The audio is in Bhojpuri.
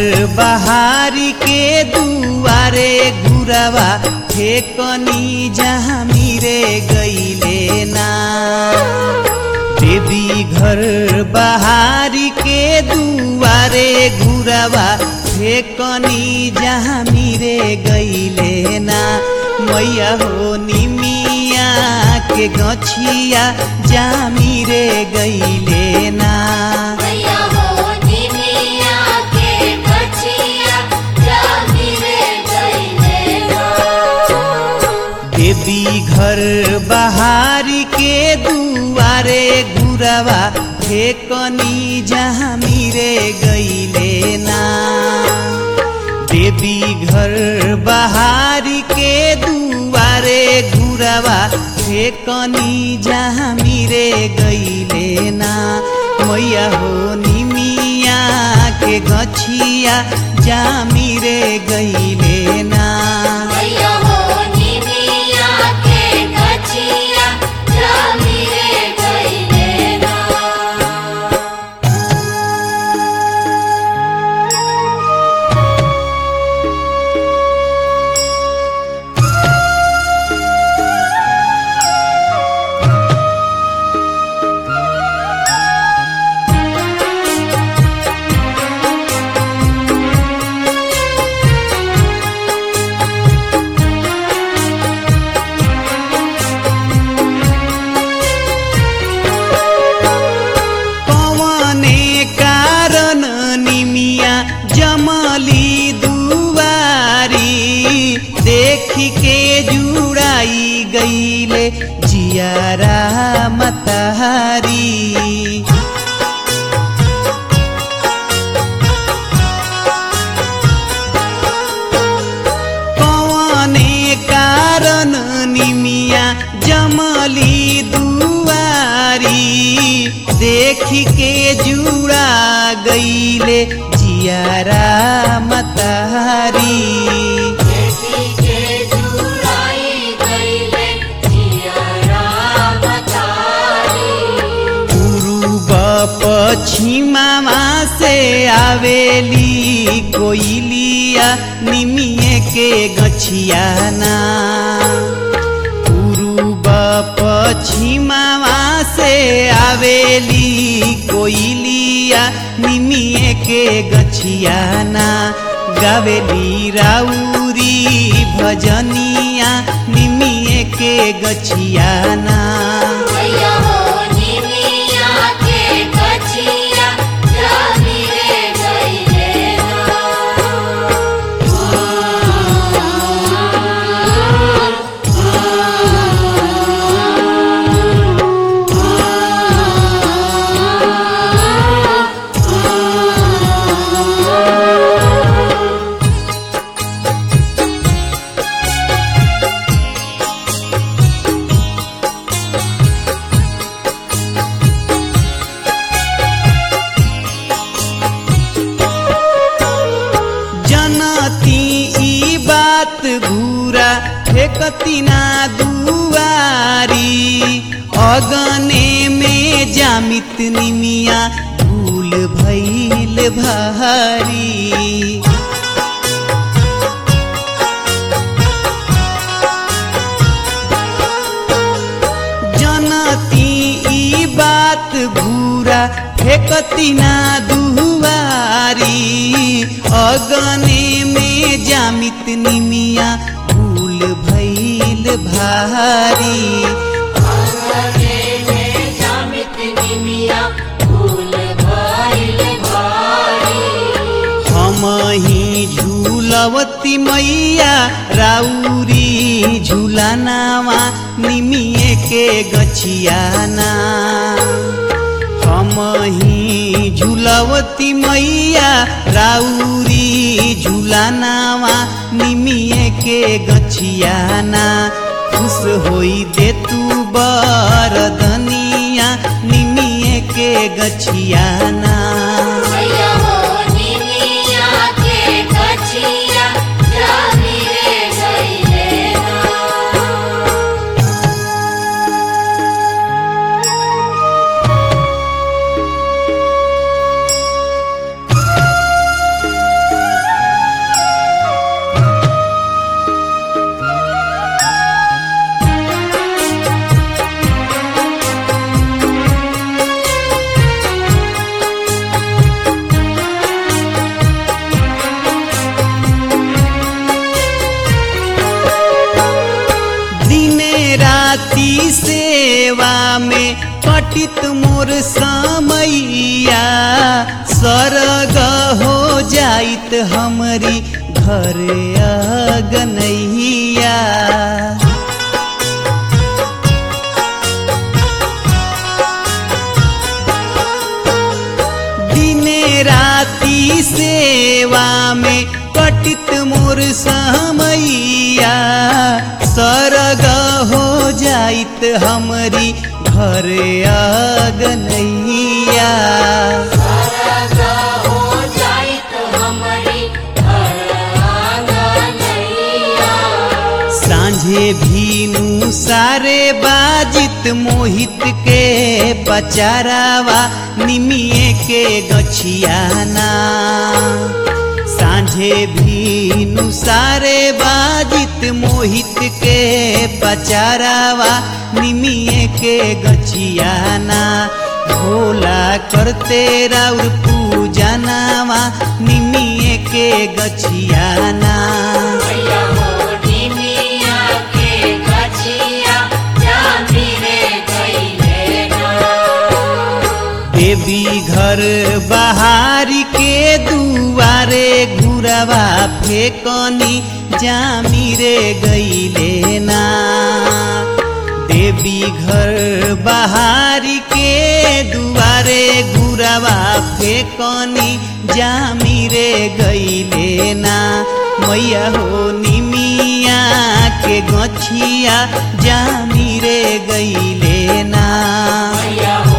बहारी के दुआरे घुरावा फेकनी जहाँ मिरे गईले ना। देवी घर बहारी के दुआरे घुरावा फेकनी जहाँ मिरे गईले ना। मैया हो निमिया के गछिया जहाँ मिरे गईले ना। देवी घर बहारी के दुआरे घुरावा फेकनी जहाँ मिरे गईले ना। देवी घर बहारी के दुआरे घुरावा फेकनी जहाँ मिरे गईले ना। मैया हो निमिया के गछिया जहाँ मिरे गईले ना। जमली दुआरी देखी के जुड़ाई गईले जियारा मतहारी। कौने कारण निमिया जमली दुआरी देखी के जुड़ा गईले जियारा मतहारी। पूर्व पश्चिमा से आवेली कोइलिया निमिये के गछिया ना। पूर्व पश्चिमा से आवेली कोइलिया निमिये के गछिया ना। गावेली राउरी भजनिया निमिये के गछिया ना। घूरा फेकतिना दुआरी अगने में जामित निमिया भूल भइल भारी। जनती ई बात घूरा फेकतिना दुआरी अगने में जामित निमिया भूल भइल भारी। हम ही झूलवती मैया राउरी झूलनावा निमिये के गछिया ना। हम ही झूलवती मैया राउरी झूलनावा निमिये के गछिया ना। खुश होई दे तू बरदनिया निमिये के गछिया ना। सेवा में कटित मोर समैया सरग हो जाइत हमरी घर अगनैया दिने राती सेवा में कटित मोर समैया सरग हो जाइत हमरी घर अगनैया सांझे भीनु सारे बाजित मोहित के पचारावा निमिये के गछियाना सांझे भीनु सारे बाजित मोहित के पचारावा निमिये के गछियाना भोला करते राउर पूजनावा निमिये के गछियाना देवी घर बहारी के दुआरे घुरवा फेकनी जामी रे गईले ना देवी घर बहारी के दुआरे घुरवा फेकनी जामी रे गईले ना मैया हो निमिया के गछिया जामी रे गईले ना